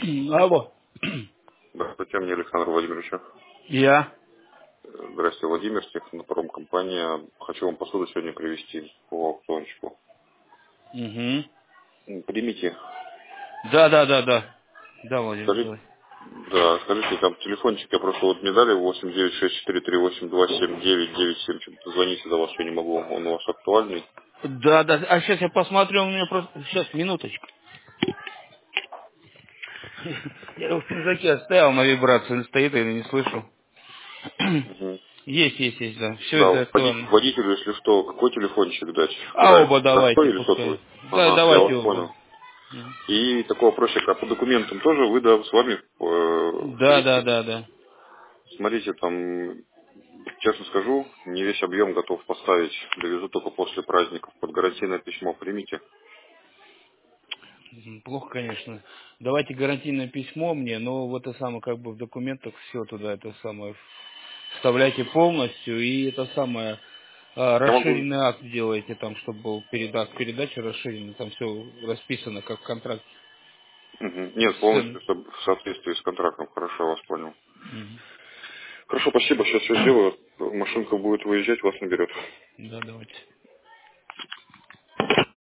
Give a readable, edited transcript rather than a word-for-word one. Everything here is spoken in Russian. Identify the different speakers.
Speaker 1: Алло.
Speaker 2: Здравствуйте, мне Александр Владимирович.
Speaker 1: Я.
Speaker 2: Здравствуйте, Владимир, технопромкомпания. Хочу вам посуду сегодня привезти по аукциончику.
Speaker 1: Угу.
Speaker 2: Примите.
Speaker 1: Да, да, да, да. Да, Владимир,
Speaker 2: Скажите,
Speaker 1: давай.
Speaker 2: да, скажите, там телефончик, я просто вот мне дали 8964382799. Что-то звоните за вас, я не могу, он у вас актуальный.
Speaker 1: Да, да. А сейчас я посмотрю, у меня просто... Сейчас, минуточку. Я его в пинжаке оставил на вибрацию, он стоит, я не слышу.
Speaker 2: Мгм.
Speaker 1: Есть, да. Все
Speaker 2: Да,
Speaker 1: это актуально.
Speaker 2: водителю, если что, какой телефончик дать?
Speaker 1: А
Speaker 2: Куда?
Speaker 1: оба давайте,
Speaker 2: Простой или
Speaker 1: пускай.
Speaker 2: сотовый?
Speaker 1: Да,
Speaker 2: Ага, я
Speaker 1: давайте
Speaker 2: вас
Speaker 1: оба.
Speaker 2: понял.
Speaker 1: Мгм.
Speaker 2: И такой вопросик, а по документам тоже вы, да, с вами
Speaker 1: Да, да,
Speaker 2: коллектив?
Speaker 1: да, да.
Speaker 2: Смотрите, там, честно скажу, не весь объем готов поставить. Довезу только после праздников. Под гарантийное письмо примите.
Speaker 1: Плохо, конечно. Давайте гарантийное письмо мне, но вот это самое, как бы в документах все туда, это самое, вставляйте полностью, и это самое,
Speaker 2: Я могу...
Speaker 1: расширенный акт делайте там, чтобы был акт передачи расширенный, там все расписано, как контракт
Speaker 2: Мгм. Нет,
Speaker 1: с ценой.
Speaker 2: полностью в соответствии с контрактом. Хорошо, вас понял.
Speaker 1: Мгм.
Speaker 2: Хорошо, спасибо. Сейчас все сделаю. Машинка будет выезжать, вас наберет.
Speaker 1: Да, давайте.